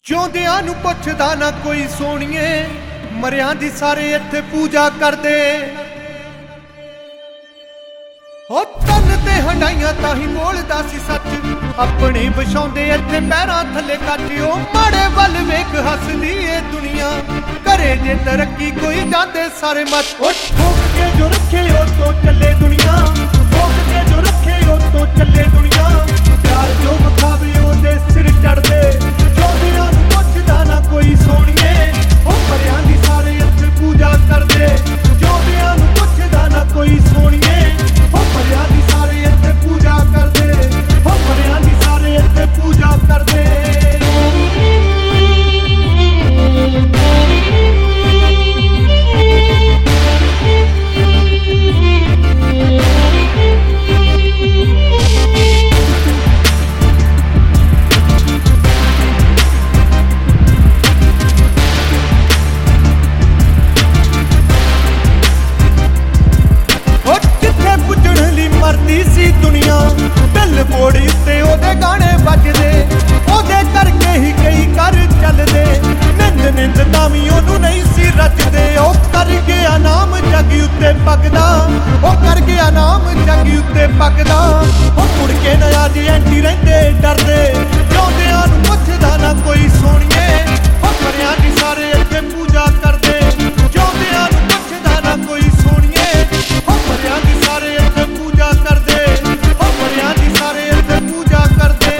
ਜਿਉਂਦਿਆਂ ਨੂੰ ਪੁੱਛਦਾ ਨਾ ਕੋਈ ਸੋਹਣੀਏ, ਮਰਿਆਂ ਦੀ ਸਾਰੇ ਇੱਥੇ ਪੂਜਾ ਕਰਦੇ। ਹੋ ਤਨ ਤੇ ਹੰਡਾਈਆਂ ਤਾਂ ਹੀ ਬੋਲਦਾ ਸੀ ਸੱਚ, ਆਪਣੇ ਵਿਛਾਉਂਦੇ ਇੱਥੇ ਪੈਰਾਂ ਥੱਲੇ ਕੱਚ। ਉਹ ਮਾੜੇ ਵੱਲ ਵੇਖ ਹੱਸਦੀ ਏ ਦੁਨੀਆ, ਕਰੇ ਜੇ ਤਰੱਕੀ ਕੋਈ ਜਾਂਦੇ ਸਾਰੇ ਮੱਚ। ਉਹ ਠੋਕ ਕੇ ਜੋ ਰੱਖੇ ਉਹ ਤੋਂ ਚੱਲੇ ਦੁਨੀਆ, ਠੋਕ ਕੇ ਜੋ ਰੱਖੇ ਉਹ ਤੋਂ ਚੱਲੇ ਦੁਨੀਆ। ਪਿਆਰ ਜੋ ਵਿਖਾਵੇ ਉਹਦੇ ਸਿਰ ਚੜਦੇ, ਜਿਉਂਦਿਆਂ ਨੂੰ ਪੁੱਛਦਾ ਨਾ ਕੋਈ ਸੋਹਣੀਏ, ਉਹ ਮਰਿਆਂ ਦੀ ਸਾਰੇ ਇੱਥੇ ਪੂਜਾ ਕਰਦੇ। ਜਿਉਂਦਿਆਂ ਨੂੰ ਪੁੱਛਦਾ ਨਾ ਕੋਈ ਸੋਹਣੀਏ, ਉਹ ਮਰਿਆਂ ਦੀ ਸਾਰੇ ਇੱਥੇ ਪੂਜਾ ਕਰਦੇ। ਉਹ ਮਰਿਆਂ ਦੀ ਸਾਰੇ ਇੱਥੇ ਪੂਜਾ ਕਰਦੇ। ਮਰਦੀ ਸੀ ਦੁਨੀਆ, ਬਿੱਲ ਬੋਰਡ ਉੱਤੇ ਉਹਦੇ ਗਾਣੇ ਵੱਜਦੇ, ਉਹਦੇ ਕਰਕੇ ਹੀ ਕਈ ਘਰ ਚੱਲਦੇ। ਨਿੰਦ ਨਿੰਦ ਤਾਂ ਵੀ ਉਹਨੂੰ ਨਹੀਂ ਸੀ ਰੱਜਦੇ। ਉਹ ਕਰ ਗਿਆ ਨਾਮ ਜੱਗ ਉੱਤੇ ਪੱਕਦਾ, ਉਹ ਕਰ ਗਿਆ ਨਾਮ ਜੱਗ ਉੱਤੇ ਪੱਕਦਾ। ਉਹ ਮੁੜ ਕੇ ਨਾ ਅੱਜ ਐਂਟੀ ਰਹਿੰਦੇ ਡਰਦੇ, ਜਿਉਂਦਿਆਂ ਨੂੰ ਪੁੱਛਦਾ ਨਾ ਕੋਈ ਸੋਹਣੀਏ, ਉਹ ਮਰਿਆਂ ਦੀ ਸਾਰੇ ਇੱਥੇ ਪੂਜਾ ਕਰਦੇ। ਜਿਉਂਦਿਆਂ ਨੂੰ ਪੁੱਛਦਾ ਨਾ ਕੋਈ ਸੋਹਣੀਏ, ਉਹ ਮਰਿਆਂ ਦੀ ਸਾਰੇ ਇੱਥੇ ਪੂਜਾ ਕਰਦੇ। ਉਹ ਮਰਿਆਂ ਦੀ ਸਾਰੇ ਇੱਥੇ ਪੂਜਾ ਕਰਦੇ।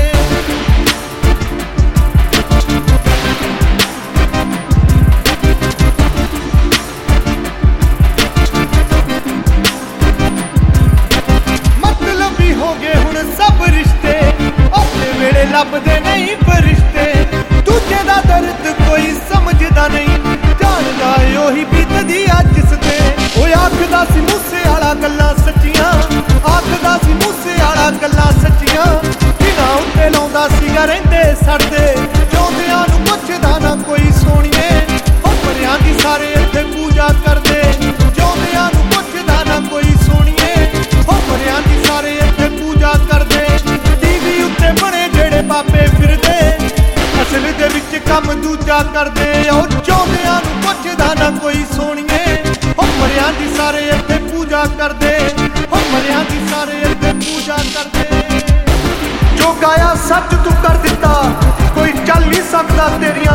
ਮਤਲਬੀ ਹੋ ਗਏ ਹੁਣ ਸਭ ਰਿਸ਼ਤੇ, ਆਪਣੇ ਵੇਲੇ ਲੱਭਦੇ ਨਹੀਂ ਫਰਿਸ਼ਤੇ। ਦੂਜੇ ਦਾ ਦਰਦ ਕੋਈ ਸਮਝਦਾ ਨਹੀਂ, ਜਾਣਦਾ ਏ ਉਹੀ ਬੀਤਦੀ ਆ ਜਿਸ ਤੇ। ਉਹ ਆਖਦਾ ਸੀ ਮੂਸੇ ਵਾਲਾ ਗੱਲਾਂ ਸੱਚੀਆਂ, ਆਖਦਾ ਸੀ ਮੂਸੇ ਵਾਲਾ ਗੱਲਾਂ ਸੱਚੀਆਂ। ਬਿਨਾਂ ਉੱਤੇ ਲਾਉਂਦਾ ਸੀਗਾ ਰਹਿੰਦੇ ਸੜਦੇ, ਜਿਉਂਦਿਆਂ ਨੂੰ ਪੁੱਛਦਾ ਨਾ ਕੋਈ ਸੋਹਣੀਏ, ਉਹ ਮਰਿਆਂ ਦੀ ਸਾਰੇ ਇੱਥੇ ਪੂਜਾ ਕਰਦੇ। ਜਿਉਂਦਿਆਂ ਨੂੰ ਪੁੱਛਦਾ ਨਾ ਕੋਈ ਸੋਹਣੀਏ, ਉਹ ਮਰਿਆਂ ਦੀ ਸਾਰੇ ਇੱਥੇ ਪੂਜਾ ਕਰਦੇ। ਟੀਵੀ ਉੱਤੇ ਬਣੇ ਜਿਹੜੇ ਬਾਬੇ ਫਿਰਦੇ, ਅਸਲ ਦੇ ਵਿੱਚ ਕੰਮ ਦੂਜਾ ਕਰਦੇ। ਉਹ ਜਿਉਂਦਿਆਂ ਨੂੰ ਪੁੱਛਦਾ ਨਾ ਕੋਈ ਸੋਹਣੀਏ, ਉਹ ਮਰਿਆਂ ਦੀ ਸਾਰੇ ਇੱਥੇ ਪੂਜਾ ਕਰਦੇ। ਉਹ ਮਰਿਆਂ ਦੀ ਸਾਰੇ ਇੱਥੇ ਪੂਜਾ ਕਰਦੇ। ਜੋ ਗਾਇਆ ਸੱਚ ਤੂੰ ਕਰ ਦਿੱਤਾ, ਕੋਈ ਚੱਲ ਨਹੀਂ ਸਕਦਾ ਤੇਰੀਆਂ